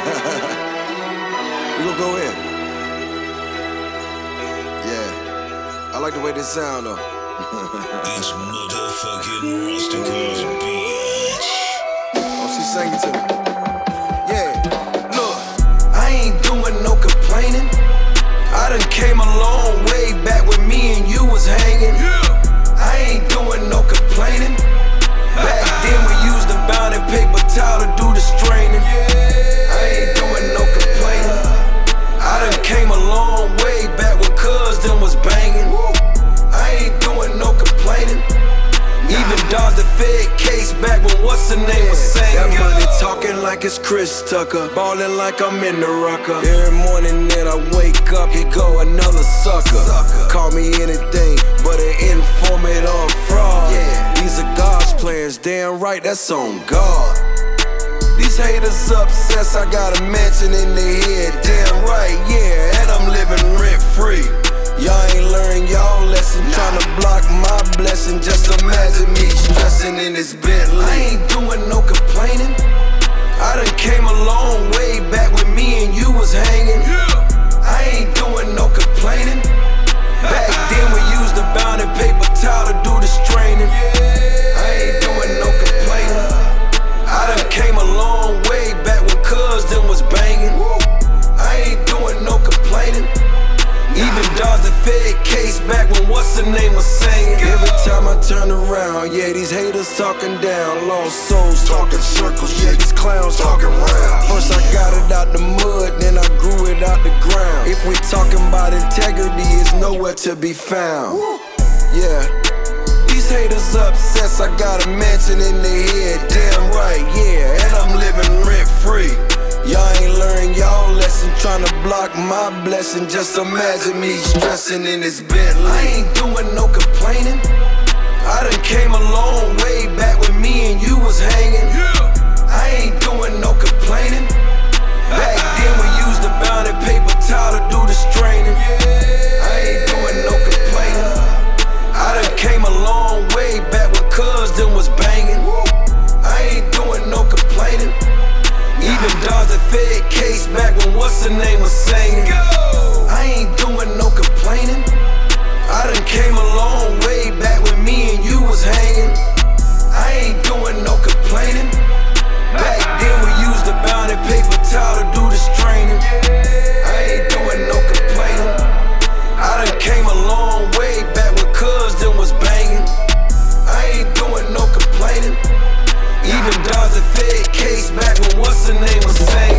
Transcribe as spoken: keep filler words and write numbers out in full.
We gon' go in. Yeah. I like the way this sound though. This motherfucking Rusticals bitch. Oh, she sang it to me. Yeah. Look, I ain't doing no complaining. I done came a long way back when me and you was hanging. I ain't doing no complaining. Back then we used the bound and paper towel to do the straining. I ain't doing no complaining. I done came a long way back when cuz them was banging. I ain't doing no complaining. Even dodged the Fed case back when what's the name was saying. That money talking like it's Chris Tucker, ballin' like I'm in the rucker. Every morning that I wake up, here go another sucker. Call me anything but an informant or a fraud. These are God's plans, damn right, that's on God. These haters obsessed, I got a mansion in their head, damn right, yeah, and I'm living rent free. Y'all ain't learned y'all lesson, tryna block my blessing. Just imagine me stressing in this Bentley. I ain't doing no complaining. I done came a long way back when me and you was hanging. I ain't doing no complaining. Back then we used the bound and paper towel to do the straining. I ain't doing no complaining. I done came a long way back when cuz them was banging. I ain't doing no complaining. Even dodged the Fed case back when what's the name was saying. Every time I turn around, yeah, these haters talking down. Lost souls talking circles, yeah, these clowns talking round. First I got it out the mud, then I grew it out the ground. If we talking about integrity, it's nowhere to be found. Yeah, these haters obsessed, I got a mansion in their head, damn right, yeah, and I'm living rent free. Y'all ain't learned y'all lesson, tryna block my blessing. Just imagine me stressing in this Bentley. I ain't doing no complaining. I done came a long way back when me and you was hanging. I ain't doing no complaining. Back then we used the bound and paper towel to do the straining. I ain't doing no complaining. I done came a long way back when cuz them was banging. I ain't doing no complaining. Even dodged the Fed case back when what's the name was saying. I ain't doing no complaining. I done came a long way back when me and you was hanging. I ain't doing no complaining. Back then we used the bound and paper towel to do the straining. I ain't doing no complaining. I done came a long way back when cuz them was banging. I ain't doing no complaining. Even dodged the Fed case back when what's the name was saying.